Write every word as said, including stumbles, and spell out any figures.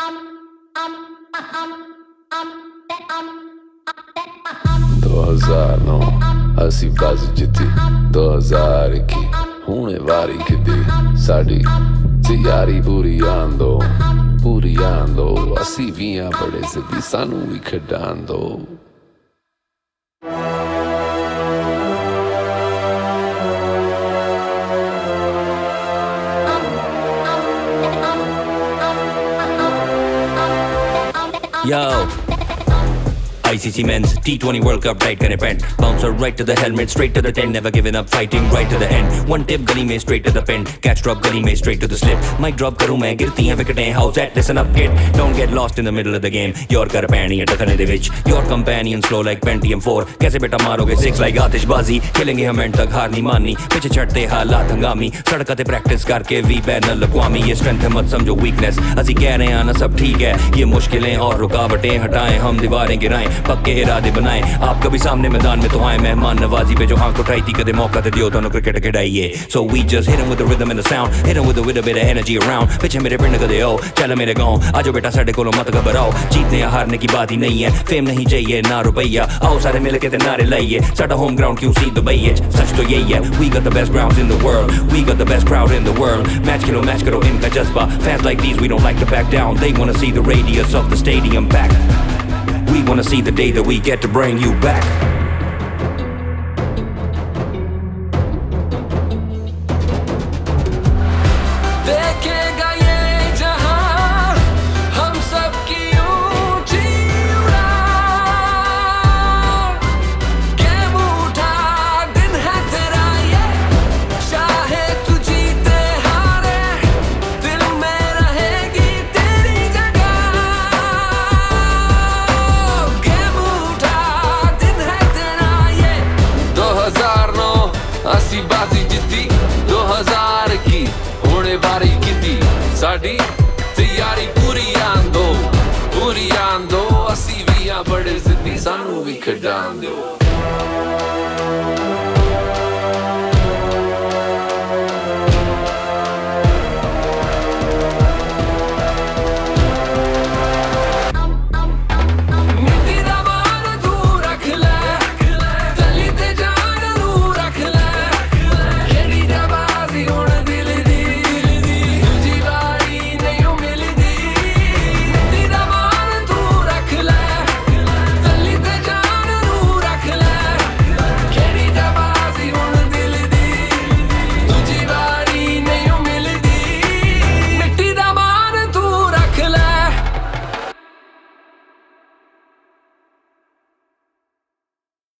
दो हज़ार नौ असी बाजी जित्ती दो हज़ार इक्की हुणे वारी किदी साडी तैयारी पूरी आंदो पूरी आंदो असी वियां बड़े सिद्धी सानू भी खिडान दो। Yo, I C C Men's T twenty World Cup right gonna pen bouncer right to the helmet straight to the tent never giving up fighting right to the end one tip गली में straight to the pen catch drop गली में straight to the slip mic drop करूँ मैं गिरती हैं विकेटें how's that listen up kid don't get lost in the middle of the game your कर पैनी है टखने दे विच your companion slow like Pentium four कैसे बेटा मारोगे six like आतिशबाजी खेलेंगे हम एंड तक हार नहीं माननी पीछे चढ़ते हालात हंगामी सड़क ते प्रैक्टिस करके वी बैनर लकवामी ये स्ट्रेंथ है मत समझो वीकनेस असी कह रहे हैं ना सब ठीक है ये मुश्किलें और रुकावटें हटाएं हम दीवारें गिराएं पक्के इरादे बनाएं आप कभी सामने मैदान में तो आए मेहमान नवाजी पे जो आंख उठाई थी कदे मौका ते दियो दोनों क्रिकेट खिडाइए so we just hit him with the rhythm and the sound hit him with a with a bit of energy around पीछे मेरे पिंड कदे ओ चल मेरे गांव आजो बेटा साडे कोलों मत घबराओ जीतने या हारने की बात ही नहीं है फेम नहीं चाहिए ना रुपया आओ सारे मिल के ते नारे लाइए साडा होम ग्राउंड क्यों सी दुबई है सच तो यही है we got the best grounds in the world we got the best crowd in the world match खेलो मैच करो इनका जज्बा fans like these we don't like to back down they wanna see the radius of the stadium back we wanna see the day that we get to bring you back देखेगा ये जहां हम सब की ऊंची उड़ान गेम उठा दिन है तेरा ये चाहे तू जीते हारे दिल में रहेगी तेरी जगह गेम उठा दिन है तेरा ये दो हज़ार नौ असी बाजी जित्ती दो हज़ार की होने वारी किती साडी तैयारी पूरी आंदो पूरी आंदो असी वियां बड़े जिद्दी सानू भी खिडान दो।